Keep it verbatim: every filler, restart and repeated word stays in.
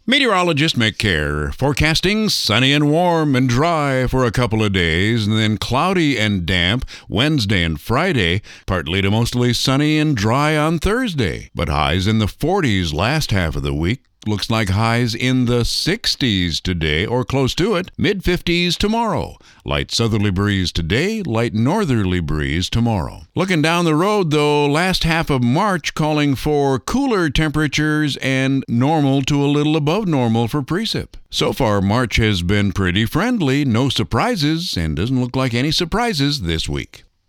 Meteorologist Mick Kerr forecasting sunny and warm and dry for a couple of days, and then cloudy and damp Wednesday and Friday, partly to mostly sunny and dry on Thursday. But highs in the forties last half of the week. Looks like highs in the sixties today, or close to it. mid-fifties tomorrow. Light southerly breeze today, light northerly breeze tomorrow. Looking down the road, though, last half of March calling for cooler temperatures and normal to a little above normal for precip. So far, March has been pretty friendly, no surprises, and doesn't look like any surprises this week.